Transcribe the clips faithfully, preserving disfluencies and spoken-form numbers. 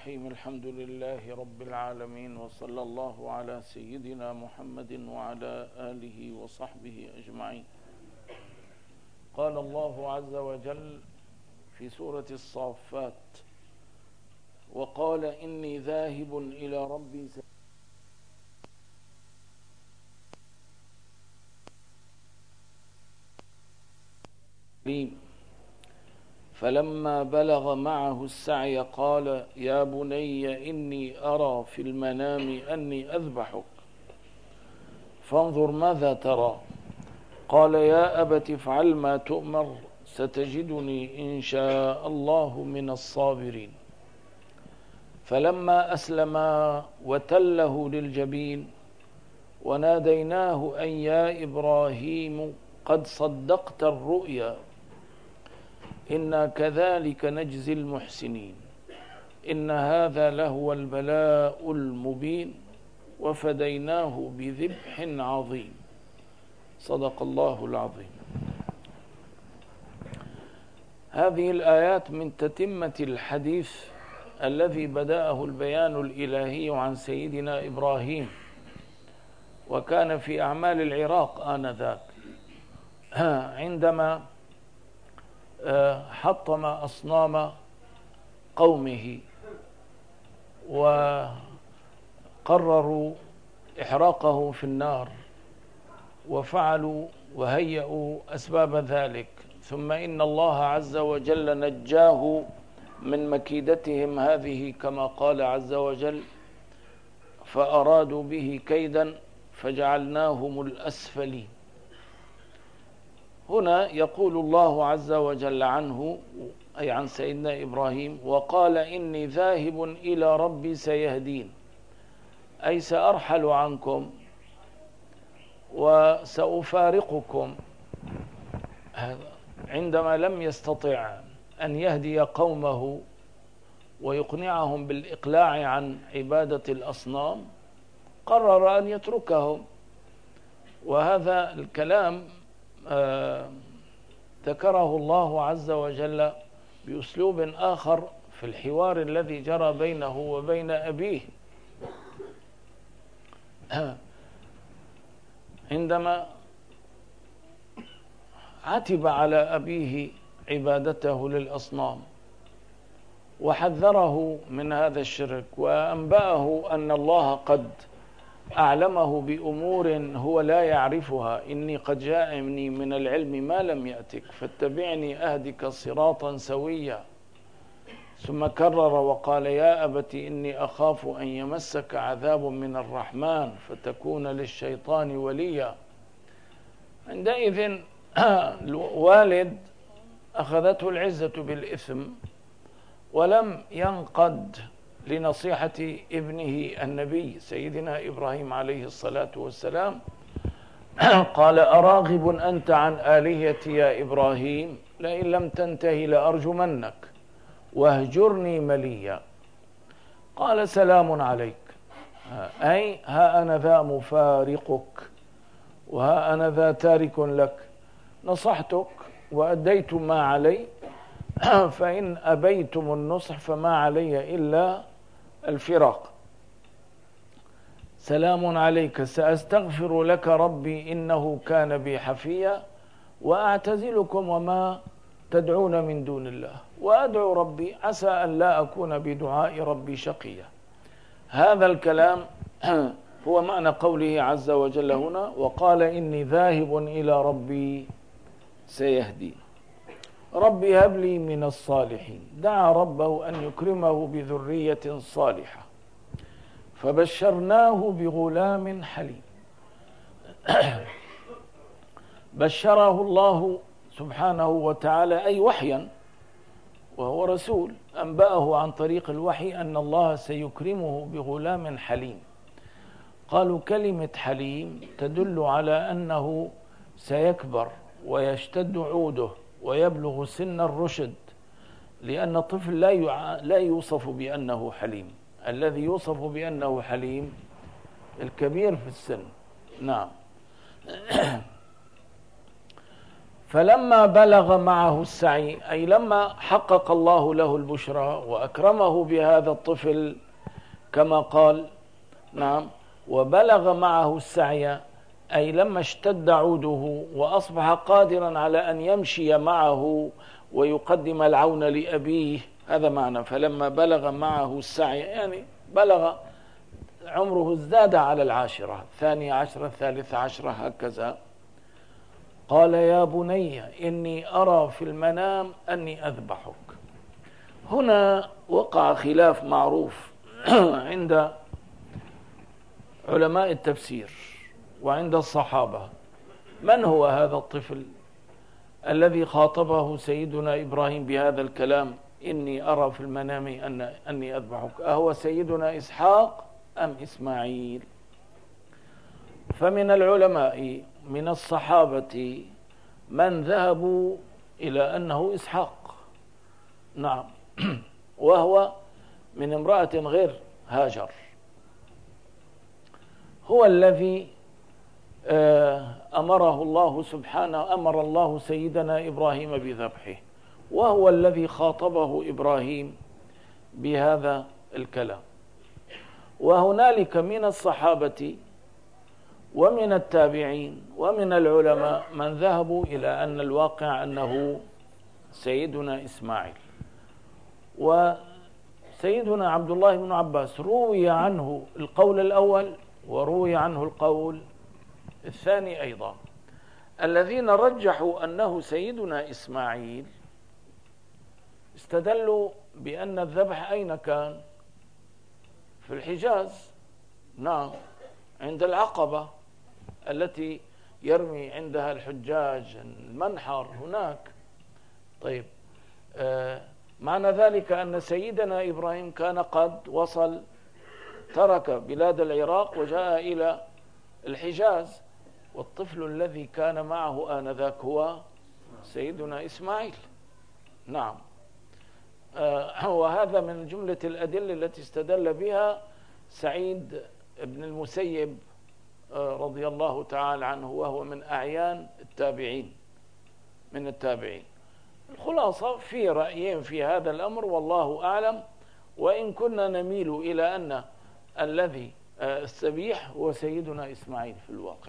الرحيم. الحمد لله رب العالمين، وصلى الله على سيدنا محمد وعلى آله وصحبه أجمعين. قال الله عز وجل في سورة الصافات: وقال إني ذاهب إلى ربي سيهدين. فلما بلغ معه السعي قال يا بني إني أرى في المنام أني أذبحك فانظر ماذا ترى. قال يا أبت افعل ما تؤمر ستجدني إن شاء الله من الصابرين. فلما أسلما وتله للجبين وناديناه أن يا إبراهيم قد صدقت الرؤيا إنا كذلك نجزي المحسنين إن هذا لهو البلاء المبين وفديناه بذبح عظيم. صدق الله العظيم. هذه الآيات من تتمة الحديث الذي بدأه البيان الإلهي عن سيدنا إبراهيم، وكان في أعمال العراق آنذاك عندما حطم أصنام قومه وقرروا إحراقه في النار وفعلوا وهيئوا أسباب ذلك، ثم إن الله عز وجل نجاه من مكيدتهم هذه كما قال عز وجل: فأرادوا به كيدا فجعلناهم الأسفلين. هنا يقول الله عز وجل عنه أي عن سيدنا إبراهيم: وقال إني ذاهب إلى ربي سيهدين، أي سأرحل عنكم وسأفارقكم. عندما لم يستطع أن يهدي قومه ويقنعهم بالإقلاع عن عبادة الأصنام قرر أن يتركهم. وهذا الكلام آه ذكره الله عز وجل بأسلوب آخر في الحوار الذي جرى بينه وبين أبيه عندما عتب على أبيه عبادته للأصنام وحذره من هذا الشرك، وأنبأه أن الله قد أعلمه بأمور هو لا يعرفها: إني قد جاءني من العلم ما لم يأتك فاتبعني أهدك صراطا سويا. ثم كرر وقال يا أبت إني أخاف أن يمسك عذاب من الرحمن فتكون للشيطان وليا. عندئذ الوالد أخذته العزة بالإثم ولم ينقد لنصيحة ابنه النبي سيدنا إبراهيم عليه الصلاة والسلام. قال أراغب أنت عن آلهتي يا إبراهيم لئن لم تنتهي لأرجمنك واهجرني مليا. قال سلام عليك، أي ها أنا ذا مفارقك وها أنا ذا تارك لك، نصحتك وأديت ما علي، فإن أبيتم النصح فما علي إلا الفراق. سلام عليك سأستغفر لك ربي إنه كان بي حفيا وأعتزلكم وما تدعون من دون الله وأدعو ربي عسى أن لا أكون بدعاء ربي شقيا. هذا الكلام هو معنى قوله عز وجل هنا: وقال إني ذاهب إلى ربي سيهدين. ربي هب لي من الصالحين. دعا ربه أن يكرمه بذرية صالحة فبشرناه بغلام حليم. بشره الله سبحانه وتعالى أي وحيا، وهو رسول، أنبأه عن طريق الوحي أن الله سيكرمه بغلام حليم. قالوا كلمة حليم تدل على أنه سيكبر ويشتد عوده ويبلغ سن الرشد، لأن الطفل لا يع... لا يوصف بأنه حليم. الذي يوصف بأنه حليم الكبير في السن. نعم. فلما بلغ معه السعي، أي لما حقق الله له البشرى وأكرمه بهذا الطفل كما قال، نعم، وبلغ معه السعي، أي لما اشتد عوده وأصبح قادرا على أن يمشي معه ويقدم العون لأبيه، هذا معنى فلما بلغ معه السعي، يعني بلغ عمره ازداد على العاشرة، الثانية عشرة، الثالثة عشرة، هكذا. قال يا بني إني أرى في المنام أني أذبحك. هنا وقع خلاف معروف عند علماء التفسير وعند الصحابة، من هو هذا الطفل الذي خاطبه سيدنا إبراهيم بهذا الكلام، إني أرى في المنام أن أني أذبحك؟ أهو سيدنا إسحاق أم إسماعيل؟ فمن العلماء من الصحابة من ذهبوا إلى أنه إسحاق، نعم، وهو من امرأة غير هاجر، هو الذي أمره الله سبحانه، أمر الله سيدنا إبراهيم بذبحه، وهو الذي خاطبه إبراهيم بهذا الكلام. وهنالك من الصحابة ومن التابعين ومن العلماء من ذهبوا إلى أن الواقع أنه سيدنا إسماعيل. وسيدنا عبد الله بن عباس روي عنه القول الأول وروي عنه القول الثاني أيضا. الذين رجحوا أنه سيدنا إسماعيل استدلوا بأن الذبح أين كان؟ في الحجاز، نعم، عند العقبة التي يرمي عندها الحجاج، المنحر هناك. طيب، آه معنى ذلك أن سيدنا إبراهيم كان قد وصل، ترك بلاد العراق وجاء إلى الحجاز، والطفل الذي كان معه آنذاك هو سيدنا إسماعيل، نعم. آه وهذا من جملة الأدلة التي استدل بها سعيد بن المسيب رضي الله تعالى عنه، وهو من أعيان التابعين من التابعين. الخلاصة في رأيين في هذا الأمر والله أعلم، وإن كنا نميل إلى أن الذي السبيح هو سيدنا إسماعيل في الواقع.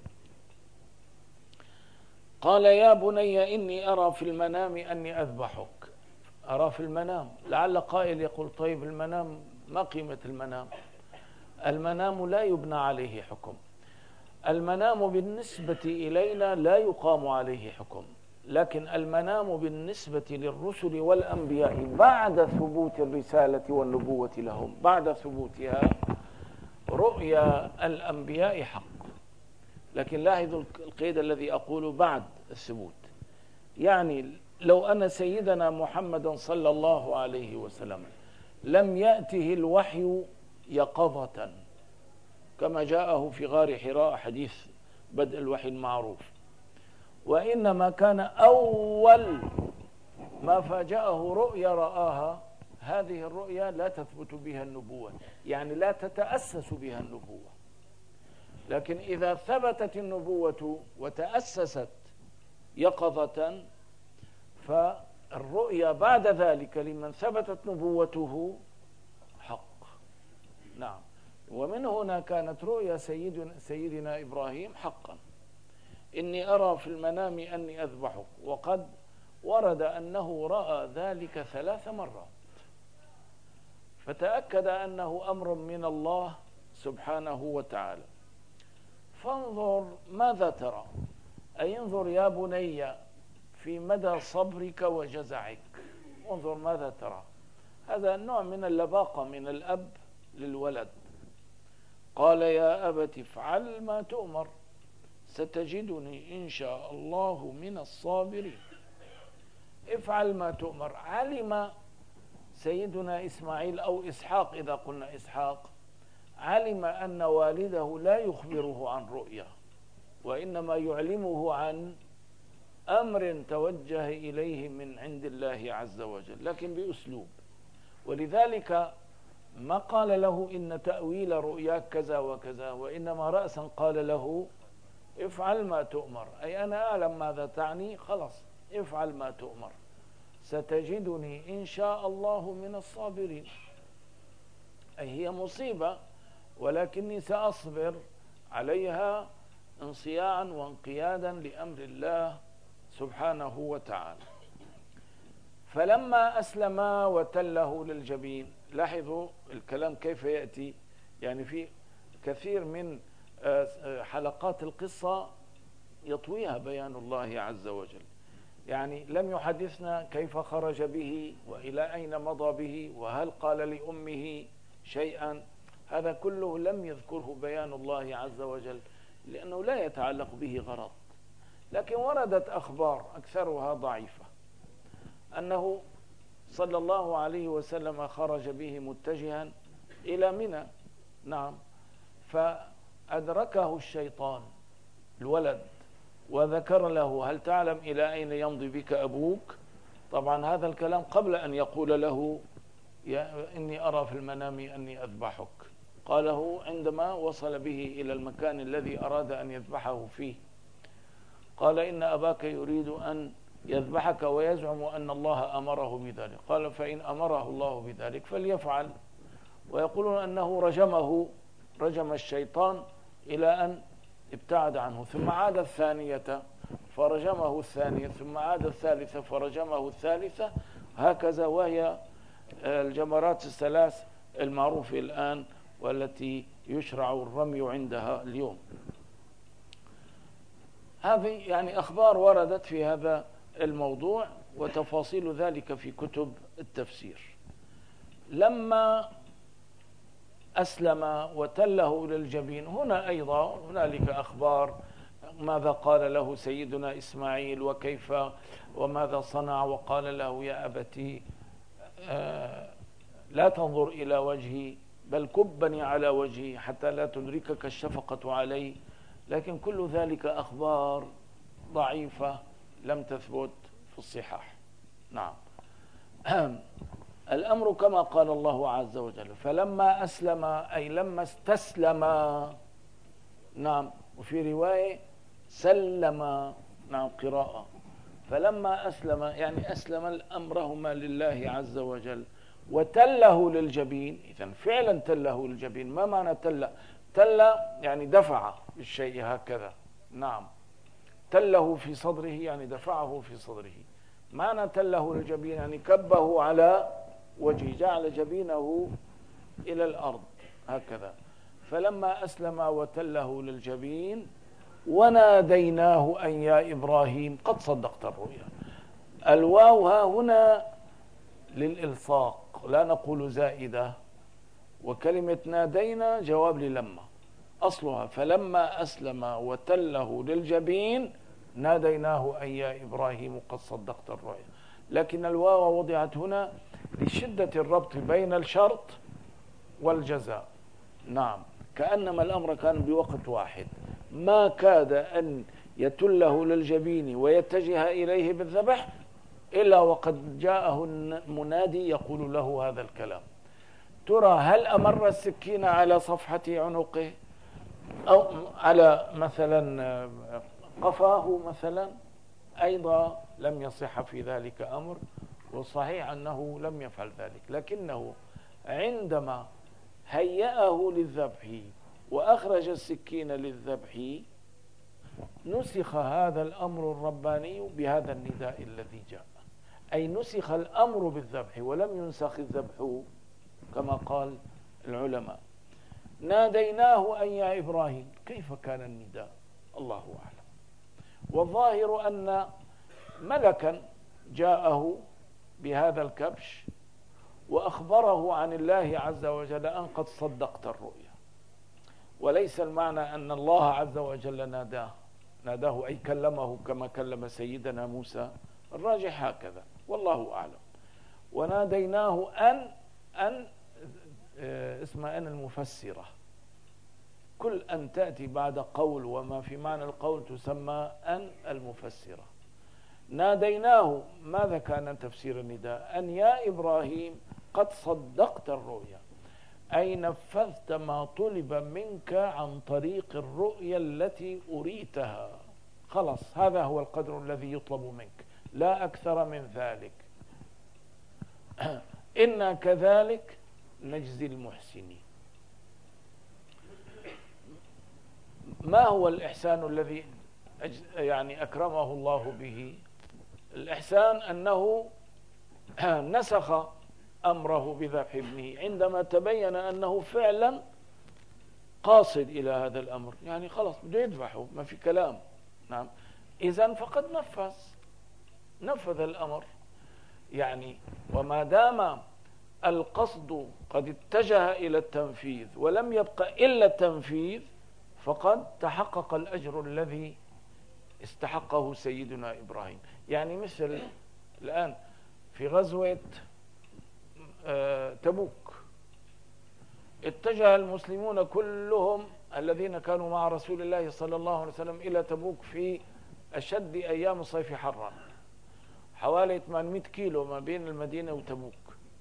قال يا بني إني أرى في المنام أني أذبحك. أرى في المنام، لعل قائل يقول طيب المنام ما قيمة المنام؟ المنام لا يبنى عليه حكم، المنام بالنسبة إلينا لا يقام عليه حكم، لكن المنام بالنسبة للرسل والأنبياء بعد ثبوت الرسالة والنبوة لهم، بعد ثبوتها، رؤيا الأنبياء حق. لكن لاحظوا القيد الذي أقول بعد الثبوت، يعني لو أن سيدنا محمدا صلى الله عليه وسلم لم يأته الوحي يقظة كما جاءه في غار حراء، حديث بدء الوحي المعروف، وإنما كان أول ما فاجأه رؤيا رآها، هذه الرؤيا لا تثبت بها النبوة، يعني لا تتأسس بها النبوة. لكن إذا ثبتت النبوة وتأسست يقظة، فالرؤيا بعد ذلك لمن ثبتت نبوته حق، نعم. ومن هنا كانت رؤيا سيدنا, سيدنا إبراهيم حقا، إني أرى في المنام أني أذبحك، وقد ورد أنه رأى ذلك ثلاث مرات، فتأكد أنه أمر من الله سبحانه وتعالى. فانظر ماذا ترى، أي انظر يا بني في مدى صبرك وجزعك، انظر ماذا ترى. هذا النوع من اللباقة من الأب للولد. قال يا أبت افعل ما تؤمر ستجدني إن شاء الله من الصابرين. افعل ما تؤمر. علم سيدنا إسماعيل أو إسحاق، إذا قلنا إسحاق، علم أن والده لا يخبره عن رؤيا، وإنما يعلمه عن أمر توجه إليه من عند الله عز وجل، لكن بأسلوب. ولذلك ما قال له إن تأويل رؤياك كذا وكذا، وإنما رأسا قال له افعل ما تؤمر، أي أنا أعلم ماذا تعني، خلاص افعل ما تؤمر، ستجدني إن شاء الله من الصابرين. أي هي مصيبة ولكني سأصبر عليها انصياعا وانقيادا لأمر الله سبحانه وتعالى. فلما أسلم وتله للجبين، لاحظوا الكلام كيف يأتي، يعني في كثير من حلقات القصة يطويها بيان الله عز وجل، يعني لم يحدثنا كيف خرج به وإلى أين مضى به وهل قال لأمه شيئا، هذا كله لم يذكره بيان الله عز وجل لأنه لا يتعلق به غرض. لكن وردت أخبار أكثرها ضعيفة أنه صلى الله عليه وسلم خرج به متجها إلى منى. نعم. فأدركه الشيطان الولد وذكر له هل تعلم إلى أين يمضي بك أبوك؟ طبعا هذا الكلام قبل أن يقول له إني أرى في المنام أني أذبحك، قاله عندما وصل به إلى المكان الذي أراد أن يذبحه فيه. قال إن أباك يريد أن يذبحك ويزعم أن الله أمره بذلك. قال فإن أمره الله بذلك فليفعل. ويقولون أنه رجمه رجم الشيطان إلى أن ابتعد عنه، ثم عاد الثانية فرجمه الثانية، ثم عاد الثالثة فرجمه الثالثة، هكذا، وهي الجمرات الثلاث المعروفة الآن والتي يشرع الرمي عندها اليوم. هذه يعني أخبار وردت في هذا الموضوع وتفاصيل ذلك في كتب التفسير. لما أسلم وتله للجبين، هنا أيضا هنالك أخبار ماذا قال له سيدنا إسماعيل وكيف وماذا صنع، وقال له يا أبتي آه لا تنظر إلى وجهي بل كبني على وجهي حتى لا تدركك الشفقة علي. لكن كل ذلك أخبار ضعيفة لم تثبت في الصحاح. نعم. الأمر كما قال الله عز وجل فلما أسلم، أي لما استسلم. نعم. وفي رواية سلم. نعم قراءة. فلما أسلم يعني أسلم الأمرهما لله عز وجل وتله للجبين. إذن فعلا تله للجبين. ما معنى تله؟ تله يعني دفع الشيء هكذا. نعم. تله في صدره يعني دفعه في صدره. معنى تله للجبين يعني كبه على وجهه، جعل جبينه إلى الأرض هكذا. فلما أسلم وتله للجبين وناديناه أن يا إبراهيم قد صدقت الرؤيا. الواو ها هنا للإلصاق، لا نقول زائدة، وكلمة نادينا جواب للما، أصلها فلما أسلم وتله للجبين ناديناه أن يا إبراهيم قد صدقت الرؤيا. لكن الواو وضعت هنا لشدة الربط بين الشرط والجزاء. نعم. كأنما الأمر كان بوقت واحد، ما كاد أن يتله للجبين ويتجه إليه بالذبح إلا وقد جاءه المنادي يقول له هذا الكلام. ترى هل أمر السكين على صفحة عنقه أو على مثلا قفاه مثلا؟ أيضا لم يصح في ذلك أمر، والصحيح أنه لم يفعل ذلك. لكنه عندما هيأه للذبح وأخرج السكين للذبح نسخ هذا الأمر الرباني بهذا النداء الذي جاء، أي نسخ الأمر بالذبح ولم ينسخ الذبح كما قال العلماء. ناديناه أن يا إبراهيم. كيف كان النداء؟ الله أعلم. والظاهر أن ملكا جاءه بهذا الكبش وأخبره عن الله عز وجل أن قد صدقت الرؤيا، وليس المعنى أن الله عز وجل ناداه ناداه أي كلمه كما كلم سيدنا موسى. الراجح هكذا والله أعلم. وناديناه أن أن اسمها أن المفسرة، كل أن تأتي بعد قول وما في معنى القول تسمى أن المفسرة. ناديناه، ماذا كان تفسير النداء؟ أن يا إبراهيم قد صدقت الرؤيا. أي نفذت ما طلب منك عن طريق الرؤيا التي أريتها. خلاص، هذا هو القدر الذي يطلب منك، لا أكثر من ذلك. إنا كذلك نجزي المحسنين. ما هو الإحسان الذي يعني أكرمه الله به؟ الإحسان أنه نسخ أمره بذبح ابنه عندما تبين أنه فعلا قاصد إلى هذا الأمر، يعني خلاص بده يذبحه، ما في كلام. نعم، إذن فقد نفذ نفذ الأمر. يعني وما دام القصد قد اتجه إلى التنفيذ ولم يبقى إلا التنفيذ، فقد تحقق الأجر الذي استحقه سيدنا إبراهيم. يعني مثل الآن في غزوة تبوك، اتجه المسلمون كلهم الذين كانوا مع رسول الله صلى الله عليه وسلم إلى تبوك في أشد أيام الصيف حرا، حوالي ثمانمائة كيلو ما بين المدينة وتبوك،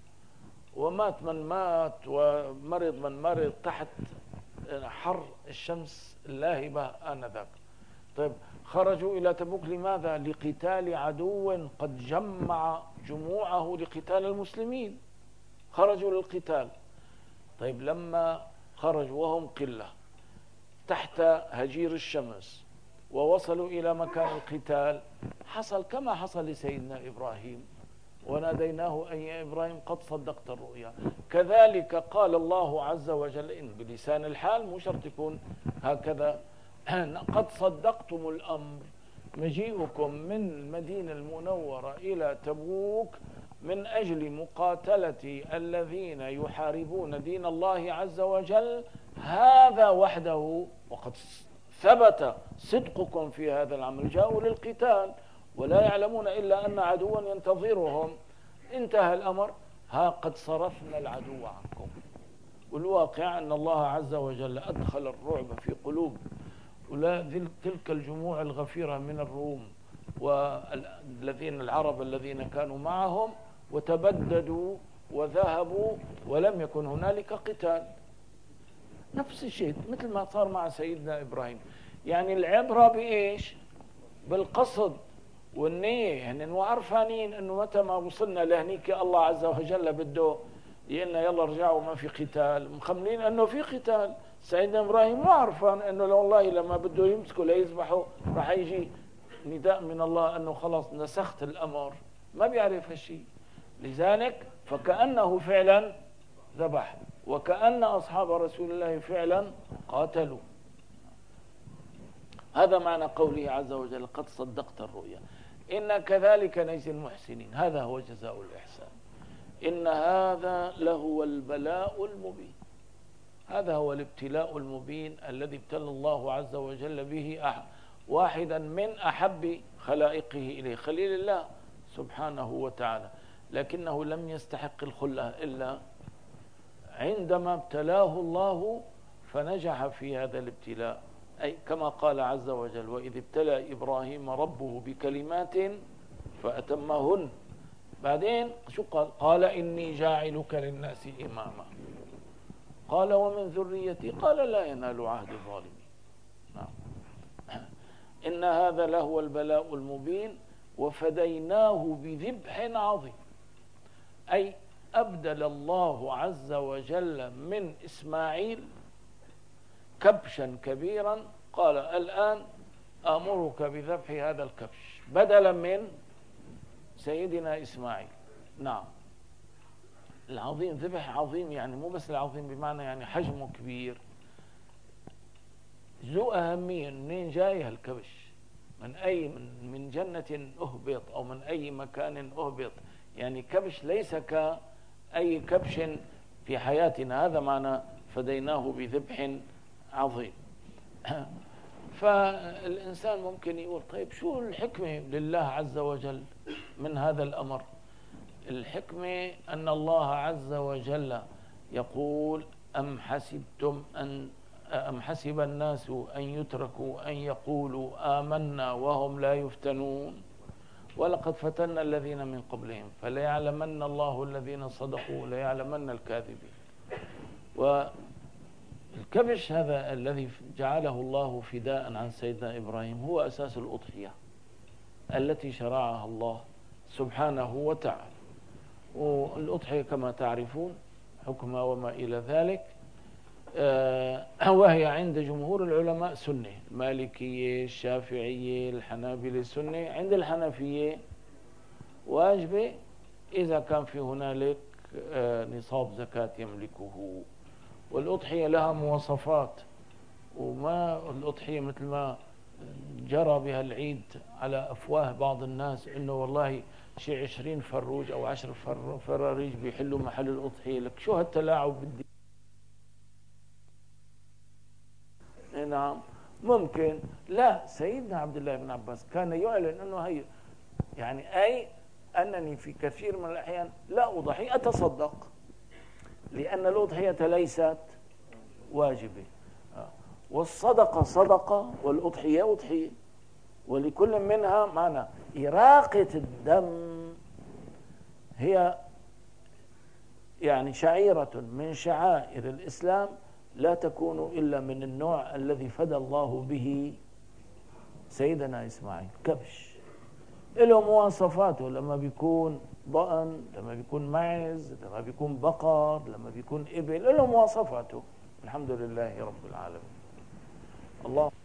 ومات من مات ومرض من مرض تحت حر الشمس اللاهبة آنذاك. طيب، خرجوا إلى تبوك لماذا؟ لقتال عدو قد جمع جموعه لقتال المسلمين، خرجوا للقتال. طيب، لما خرجوا وهم قلة تحت هجير الشمس ووصلوا إلى مكان القتال، حصل كما حصل لسيدنا إبراهيم: وناديناه أي يا إبراهيم قد صدقت الرؤيا. كذلك قال الله عز وجل، إن بلسان الحال مو شرط يكون هكذا، قد صدقتم الأمر، مجيئكم من المدينة المنورة إلى تبوك من أجل مقاتلة الذين يحاربون دين الله عز وجل، هذا وحده وقد ثبت صدقكم في هذا العمل. جاءوا للقتال ولا يعلمون إلا أن عدوا ينتظرهم، انتهى الأمر، ها قد صرفنا العدو عنكم. والواقع أن الله عز وجل أدخل الرعب في قلوب تلك الجموع الغفيرة من الروم والذين العرب الذين كانوا معهم، وتبددوا وذهبوا ولم يكن هنالك قتال. نفس الشيء مثل ما صار مع سيدنا إبراهيم. يعني العبرة بإيش؟ بالقصد والنية. يعني وعرفانين أنه متى ما وصلنا لهنيك الله عز وجل بده يقولنا يلا رجعوا ما في قتال، مخملين أنه في قتال. سيدنا إبراهيم ما عرفان أنه والله لما بده يمسكوا ليذبحوا راح يجي نداء من الله أنه خلاص نسخت الأمر، ما بيعرف هالشيء. لذلك فكأنه فعلا ذبح، وكأن أصحاب رسول الله فعلا قاتلوا. هذا معنى قوله عز وجل قد صدقت الرؤيا. إن كذلك نجزي المحسنين، هذا هو جزاء الإحسان. إن هذا لهو البلاء المبين، هذا هو الابتلاء المبين الذي ابتلى الله عز وجل به واحدا من أحب خلائقه إليه، خليل الله سبحانه وتعالى، لكنه لم يستحق الخلة إلا عندما ابتلاه الله فنجح في هذا الابتلاء. أي كما قال عز وجل: وإذ ابتلى إبراهيم ربه بكلمات فأتمهن. بعدين شو قال؟ قال إني جاعلك للناس إماما. قال ومن ذريتي؟ قال لا ينال عهد الظالمين. نعم. إن هذا لهو البلاء المبين وفديناه بذبح عظيم، أي أبدل الله عز وجل من إسماعيل كبشا كبيرا، قال الآن آمرك بذبح هذا الكبش بدلا من سيدنا إسماعيل. نعم، العظيم، ذبح عظيم، يعني مو بس العظيم بمعنى يعني حجمه كبير، ذو أهمية. منين جاي هالكبش؟ من أي من, من جنة أهبط أو من أي مكان أهبط، يعني كبش ليس كأي كبش في حياتنا. هذا معنى فديناه بذبح عظيم. فالإنسان ممكن يقول طيب شو الحكمة لله عز وجل من هذا الأمر؟ الحكمة أن الله عز وجل يقول: أم حسبتم أن أم حسب الناس أن يتركوا أن يقولوا آمنا وهم لا يفتنون ولقد فتنا الذين من قبلهم فليعلمن الله الذين صدقوا وليعلمن الكاذبين. والكبش هذا الذي جعله الله فداء عن سيدنا إبراهيم هو أساس الأضحية التي شرعها الله سبحانه وتعالى. والأضحية كما تعرفون حكمها وما إلى ذلك، وهي عند جمهور العلماء سنة، المالكية الشافعية الحنابلة سنة، عند الحنفية واجبة إذا كان في هنالك نصاب زكاة يملكه. والأضحية لها مواصفات، وما الأضحية مثل ما جرى بها العيد على أفواه بعض الناس إنه والله شيء عشرين فروج أو عشر فراريج بيحلوا محل الأضحية. لك شو هالتلاعب بالدين؟ نعم ممكن. لا، سيدنا عبد الله بن عباس كان يعلن أنه هي يعني أي أنني في كثير من الأحيان لا أضحي، أتصدق، لأن الأضحية ليست واجبة، والصدقة صدقة والأضحية أضحية، ولكل منها معنى. إراقة الدم هي يعني شعيرة من شعائر الإسلام لا تكون إلا من النوع الذي فدى الله به سيدنا إسماعيل. كبش له مواصفاته، لما بيكون ضأن، لما بيكون معز، لما بيكون بقر، لما بيكون إبل، له مواصفاته. الحمد لله رب العالمين. الله